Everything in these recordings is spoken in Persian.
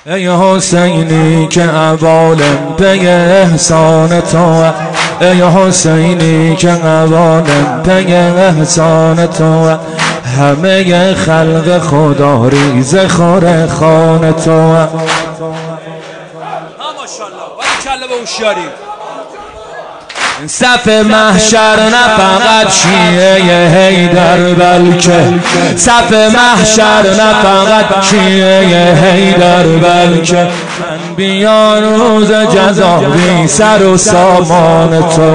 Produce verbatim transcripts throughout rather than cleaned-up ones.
ای حسینی که عوالم پی احسان تو، ای حسینی که عوالم پی احسان تو، همه خلق خدا ریز خور خان تو. ماشاءالله باریکلا به هوشیاری. صف محشر نه فقط شیعه حیدر بلکه، صف محشر نه فقط شیعه حیدر بلکه، من بیا روز جزا بی سر و سامان تو.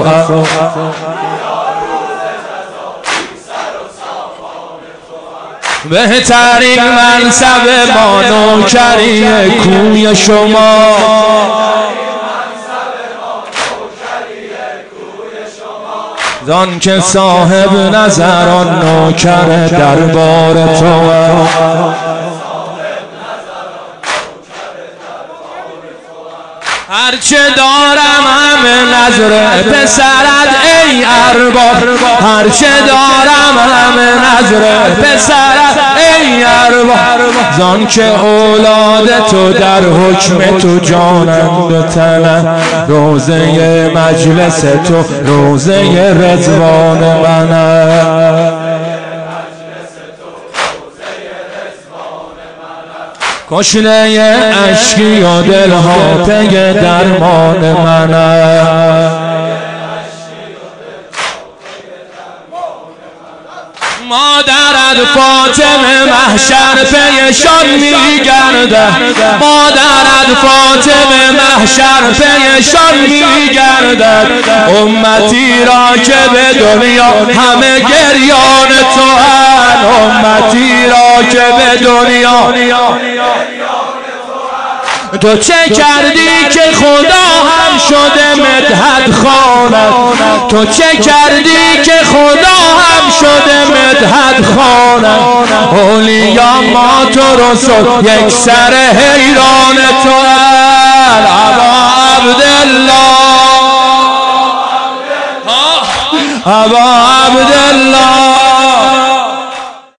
بهترین منصب ما نوکری کوی شما، زان که صاحب نظران نوکر دربار تو. هرچه دارم همه نظر پسرت ای ارباب، هرچه دارم همه نظر پسرت ای ارباب، زان که اولاد تو در حکم تو جانند و تنم، روزه مجلس تو روزه رضوان منم. کشنه اشکی و دلها پی درمان منم. مادرت فاطمه محشر پیشان میگرده، مادرت فاطمه محشر پیشان میگردد، امتی را که به دنیا همه گریان تو هن، امتی را که به دنیا تو چه کردی که خدا هم شده مدحت خوانت، تو چه کردی که خدا هم شده مدحت خوانت، اولیا ما تو رسول یک سر حیران تو هن. ابا عبدالله، ابا عبدالله